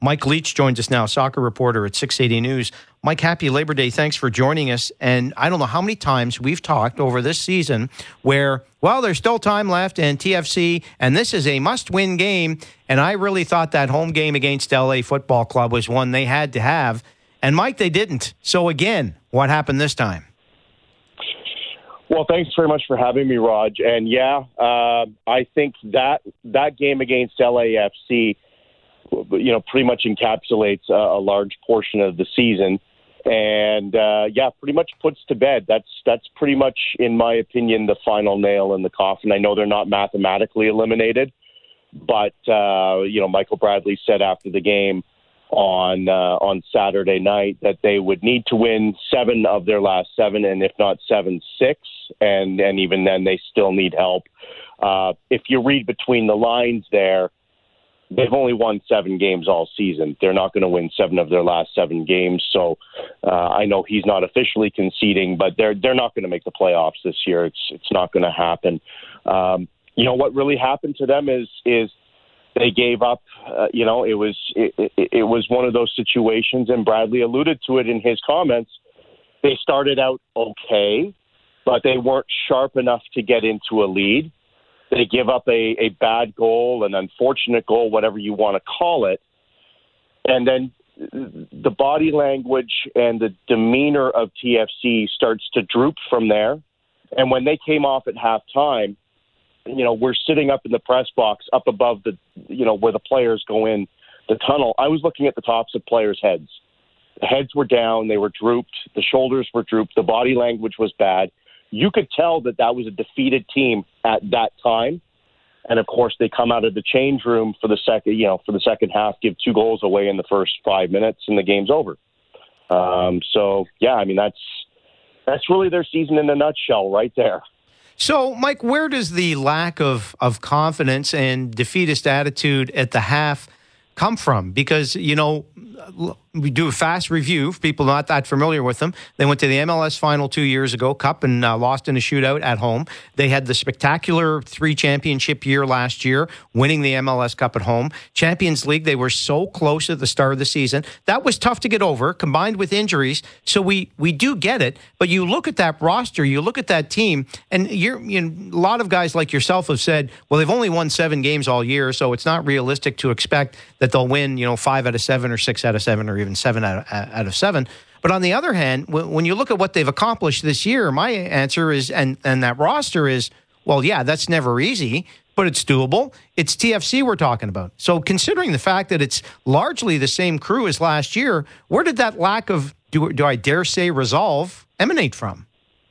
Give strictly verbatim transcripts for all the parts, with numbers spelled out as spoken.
Mike Leach joins us now, soccer reporter at six eighty News. Mike, happy Labor Day. Thanks for joining us. And I don't know how many times we've talked over this season where, well, there's still time left and T F C, and this is a must-win game. And I really thought that home game against L A Football Club was one they had to have. And, Mike, they didn't. So, again, what happened this time? Well, thanks very much for having me, Raj. And, yeah, uh, I think that that game against L A F C, you know, pretty much encapsulates a, a large portion of the season. And, uh, yeah, pretty much puts to bed. That's that's pretty much, in my opinion, the final nail in the coffin. I know they're not mathematically eliminated, but, uh, you know, Michael Bradley said after the game on uh, on Saturday night that they would need to win seven of their last seven, and if not seven, six. And, and even then, they still need help. Uh, if you read between the lines there, they've only won seven games all season. They're not going to win seven of their last seven games. So uh, I know he's not officially conceding, but they're they're not going to make the playoffs this year. It's it's not going to happen. Um, you know what really happened to them is is they gave up. Uh, you know, it was it, it, it was one of those situations, and Bradley alluded to it in his comments. They started out okay, but they weren't sharp enough to get into a lead. They give up a, a bad goal, an unfortunate goal, whatever you want to call it. And then the body language and the demeanor of T F C starts to droop from there. And when they came off at halftime, you know, we're sitting up in the press box up above the, you know, where the players go in the tunnel. I was looking at the tops of players' heads. The heads were down. They were drooped. The shoulders were drooped. The body language was bad. You could tell that that was a defeated team at that time. And of course, they come out of the change room for the second, you know, for the second half, give two goals away in the first five minutes, and the game's over. Um, so, yeah, I mean, that's that's really their season in a nutshell, right there. So, Mike, where does the lack of of confidence and defeatist attitude at the half come from? Because, you know, we do a fast review for people not that familiar with them. They went to the M L S final two years ago, Cup, and uh, lost in a shootout at home. They had the spectacular three championship year last year, winning the M L S Cup at home. Champions League, they were so close at the start of the season. That was tough to get over, combined with injuries. So we we do get it. But you look at that roster, you look at that team, and you're, you know, a lot of guys like yourself have said, well, they've only won seven games all year, so it's not realistic to expect that they'll win, you know, five out of seven or six out of seven or even seven out of, out of seven. But on the other hand, when you look at what they've accomplished this year, my answer is, and, and that roster is, well, yeah, that's never easy, but it's doable. It's T F C we're talking about. So considering the fact that it's largely the same crew as last year, where did that lack of, do, do I dare say, resolve emanate from?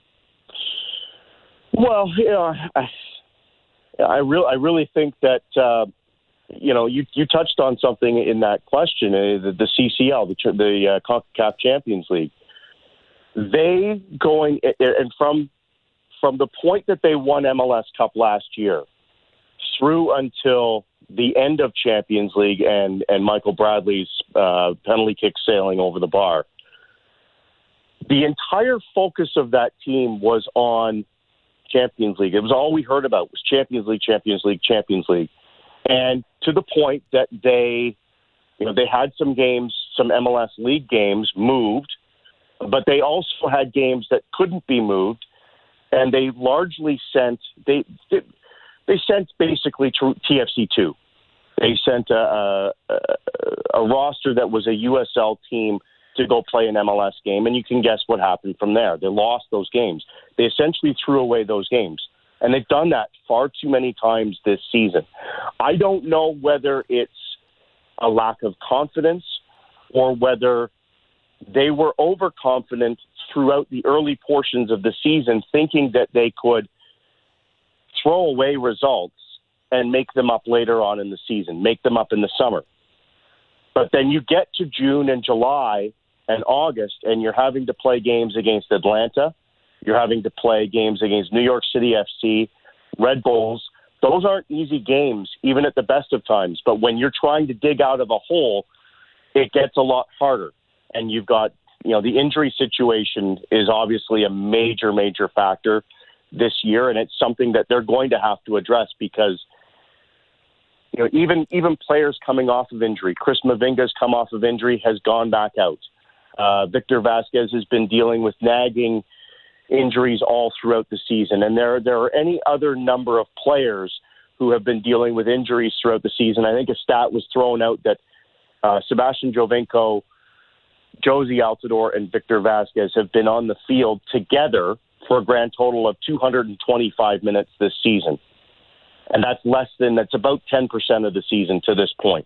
Well, you know, I, I, really, I really think that, uh, you know, you, you touched on something in that question, uh, the, the C C L, the, the uh, CONCACAF Champions League. They going, and from from the point that they won M L S Cup last year through until the end of Champions League and, and Michael Bradley's uh, penalty kick sailing over the bar, the entire focus of that team was on Champions League. It was all we heard about was Champions League, Champions League, Champions League. And to the point that they, you know, they had some games, some M L S League games moved, but they also had games that couldn't be moved, and they largely sent they they, they sent basically to T F C two. They sent a, a, a roster that was a U S L team to go play an M L S game, and you can guess what happened from there. They lost those games. They essentially threw away those games. And they've done that far too many times this season. I don't know whether it's a lack of confidence or whether they were overconfident throughout the early portions of the season, thinking that they could throw away results and make them up later on in the season, make them up in the summer. But then you get to June and July and August, and you're having to play games against Atlanta. You're having to play games against New York City F C, Red Bulls. Those aren't easy games, even at the best of times. But when you're trying to dig out of a hole, it gets a lot harder. And you've got, you know, the injury situation is obviously a major, major factor this year. And it's something that they're going to have to address because you know, even even players coming off of injury. Chris Mavinga's come off of injury, has gone back out. Uh, Victor Vasquez has been dealing with nagging injuries all throughout the season. And there, there are any other number of players who have been dealing with injuries throughout the season. I think a stat was thrown out that uh, Sebastian Giovinco, Josie Altidore, and Victor Vasquez have been on the field together for a grand total of two hundred twenty-five minutes this season. And that's less than, that's about ten percent of the season to this point.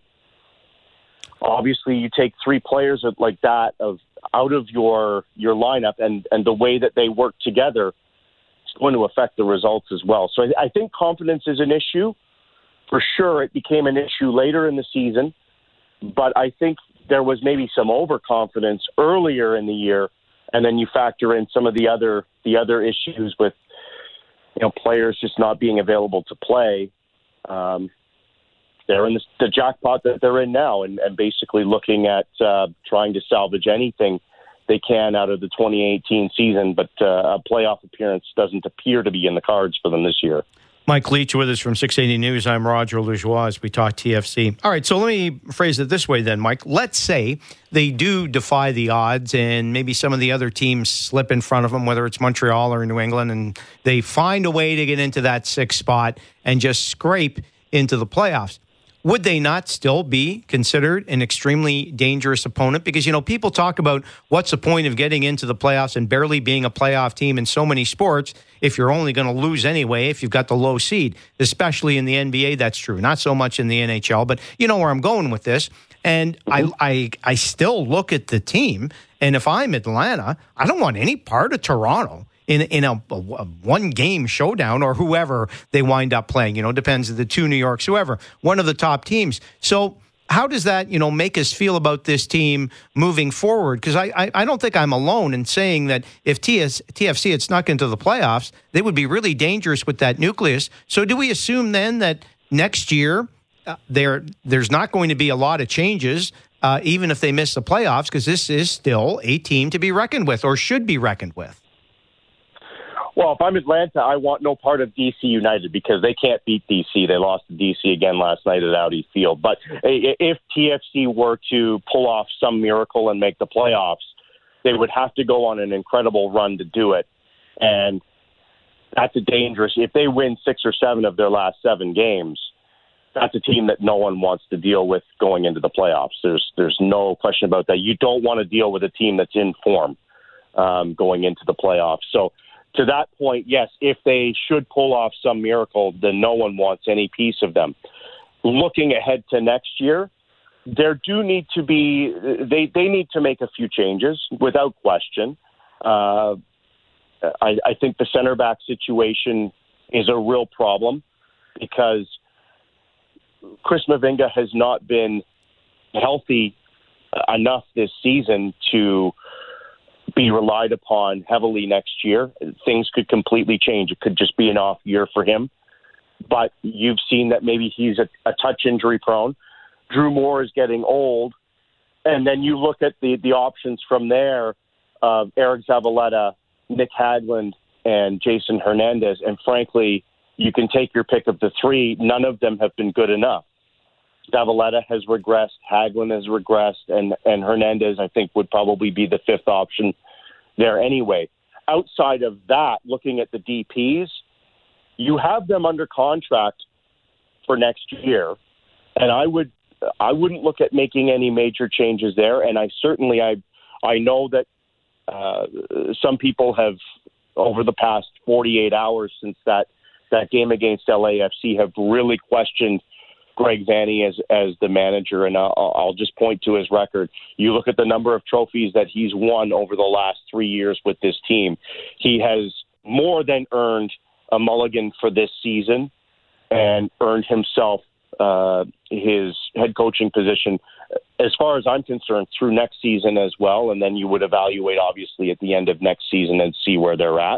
Obviously, you take three players like that of out of your your lineup, and, and the way that they work together, it's going to affect the results as well. So I, I think confidence is an issue. For sure, it became an issue later in the season, but I think there was maybe some overconfidence earlier in the year, and then you factor in some of the other the other issues with, you know, players just not being available to play. Um, they're in the, the jackpot that they're in now, and, and basically looking at uh, trying to salvage anything they can out of the twenty eighteen season, but uh, a playoff appearance doesn't appear to be in the cards for them this year. Mike Leach with us from six eighty News. I'm Roger Lajoie as we talk T F C. All right, so let me phrase it this way then, Mike. Let's say they do defy the odds and maybe some of the other teams slip in front of them, whether it's Montreal or New England, and they find a way to get into that sixth spot and just scrape into the playoffs. Would they not still be considered an extremely dangerous opponent? Because, you know, people talk about what's the point of getting into the playoffs and barely being a playoff team in so many sports if you're only going to lose anyway if you've got the low seed, especially in the N B A. That's true. Not so much in the N H L, but you know where I'm going with this. And I, I, I still look at the team, and if I'm Atlanta, I don't want any part of Toronto in in a, a, a one-game showdown or whoever they wind up playing. You know, depends on the two New Yorks, whoever, one of the top teams. So how does that, you know, make us feel about this team moving forward? Because I, I, I don't think I'm alone in saying that if T S, T F C had snuck into the playoffs, they would be really dangerous with that nucleus. So do we assume then that next year uh, there there's not going to be a lot of changes, uh, even if they miss the playoffs, because this is still a team to be reckoned with or should be reckoned with? Well, if I'm Atlanta, I want no part of D C United because they can't beat D C. They lost to D C again last night at Audi Field. But if T F C were to pull off some miracle and make the playoffs, they would have to go on an incredible run to do it. And that's a dangerous – if they win six or seven of their last seven games, that's a team that no one wants to deal with going into the playoffs. There's there's no question about that. You don't want to deal with a team that's in form um, going into the playoffs. So – to that point, yes, if they should pull off some miracle, then no one wants any piece of them. Looking ahead to next year, there do need to be, they, they need to make a few changes without question. Uh, I, I think the center back situation is a real problem because Chris Mavinga has not been healthy enough this season to be relied upon heavily next year. Things could completely change. It could just be an off year for him. But you've seen that maybe he's a, a touch injury prone. Drew Moore is getting old. And then you look at the, the options from there of Eric Zavaleta, Nick Hagglund, and Jason Hernandez. And frankly, you can take your pick of the three. None of them have been good enough. Zavaleta has regressed, Hagglund has regressed, and, and Hernandez, I think, would probably be the fifth option there anyway. Outside of that, looking at the D Ps, you have them under contract for next year, and I would I wouldn't look at making any major changes there. And I certainly I I know that uh, some people have over the past forty-eight hours since that that game against L A F C have really questioned Greg Vanney as as the manager, and I'll, I'll just point to his record. You look at the number of trophies that he's won over the last three years with this team. He has more than earned a mulligan for this season and earned himself uh, his head coaching position, as far as I'm concerned, through next season as well. And then you would evaluate, obviously, at the end of next season and see where they're at.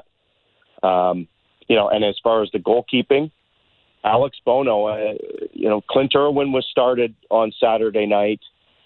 Um, you know, and as far as the goalkeeping, Alex Bono, uh, you know, Clint Irwin was started on Saturday night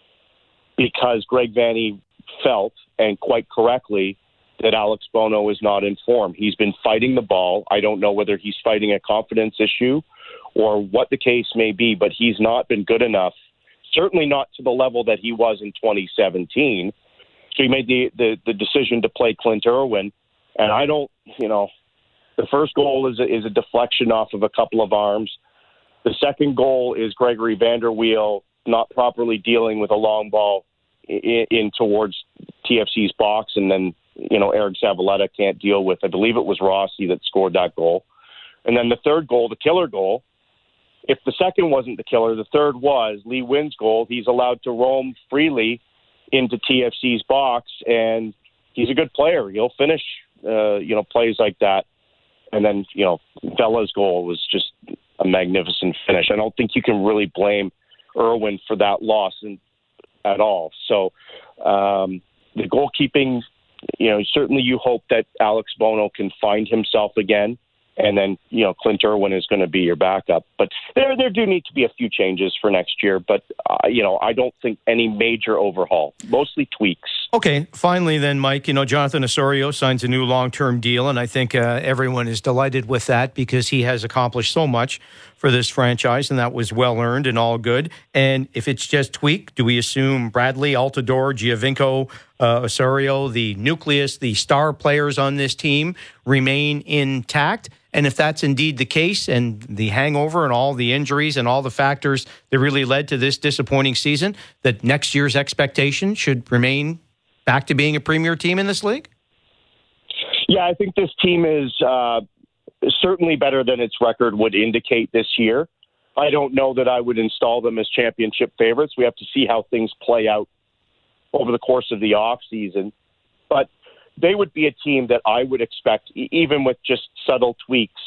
because Greg Vanney felt, and quite correctly, that Alex Bono is not in form. He's been fighting the ball. I don't know whether he's fighting a confidence issue or what the case may be, but he's not been good enough, certainly not to the level that he was in twenty seventeen. So he made the, the, the decision to play Clint Irwin. And I don't, you know, the first goal is a, is a deflection off of a couple of arms. The second goal is Gregory Vanderweel not properly dealing with a long ball in, in towards T F C's box, and then, you know, Eric Zavaleta can't deal with, I believe it was Rossi that scored that goal. And then the third goal, the killer goal, if the second wasn't the killer, the third was Lee Wynn's goal. He's allowed to roam freely into T F C's box, and he's a good player. He'll finish, uh, you know, plays like that. And then, you know, Vella's goal was just a magnificent finish. I don't think you can really blame Irwin for that loss in, at all. So um, the goalkeeping, you know, certainly you hope that Alex Bono can find himself again. And then, you know, Clint Irwin is going to be your backup. But there there do need to be a few changes for next year. But, uh, you know, I don't think any major overhaul, mostly tweaks. Okay, finally then, Mike, you know, Jonathan Osorio signs a new long-term deal, and I think uh, everyone is delighted with that because he has accomplished so much for this franchise, and that was well-earned and all good. And if it's just tweak, do we assume Bradley, Altidore, Giovinco, uh, Osorio, the nucleus, the star players on this team remain intact? And if that's indeed the case, and the hangover and all the injuries and all the factors that really led to this disappointing season, that next year's expectation should remain back to being a premier team in this league? Yeah, I think this team is uh, certainly better than its record would indicate this year. I don't know that I would install them as championship favorites. We have to see how things play out over the course of the offseason. But they would be a team that I would expect, even with just subtle tweaks.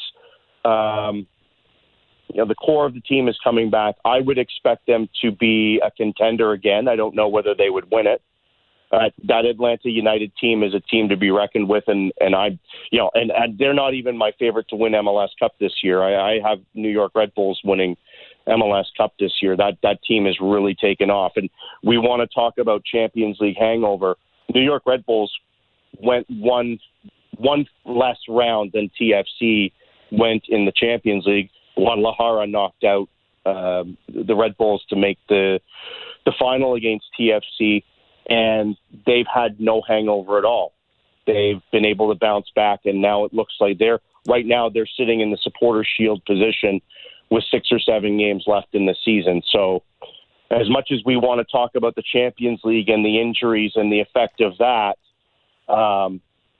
Um, you know, the core of the team is coming back. I would expect them to be a contender again. I don't know whether they would win it. Uh, that Atlanta United team is a team to be reckoned with, and and I, you know, and, and they're not even my favorite to win M L S Cup this year. I, I have New York Red Bulls winning M L S Cup this year. That that team has really taken off, and we want to talk about Champions League hangover. New York Red Bulls went one one less round than T F C went in the Champions League. Guadalajara knocked out uh, the Red Bulls to make the the final against T F C. And they've had no hangover at all. They've been able to bounce back, and now it looks like they're right now they're sitting in the Supporters' Shield position with six or seven games left in the season. So, as much as we want to talk about the Champions League and the injuries and the effect of that, um,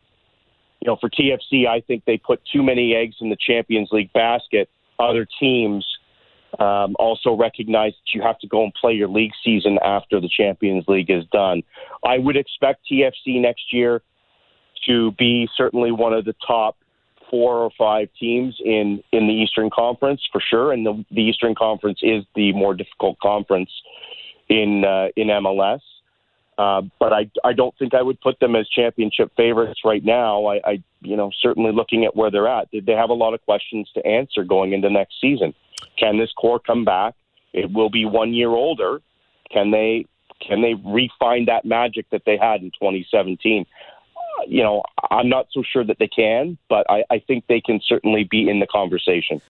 you know, for T F C, I think they put too many eggs in the Champions League basket. Other teams Um, also recognize that you have to go and play your league season after the Champions League is done. I would expect T F C next year to be certainly one of the top four or five teams in, in the Eastern Conference for sure. And the, the Eastern Conference is the more difficult conference in uh, in M L S. Uh, but I, I don't think I would put them as championship favorites right now. I, I, you know, certainly looking at where they're at, they have a lot of questions to answer going into next season. Can this core come back? It will be one year older. Can they can they refine that magic that they had in twenty seventeen? Uh, you know, I'm not so sure that they can, but I, I think they can certainly be in the conversation.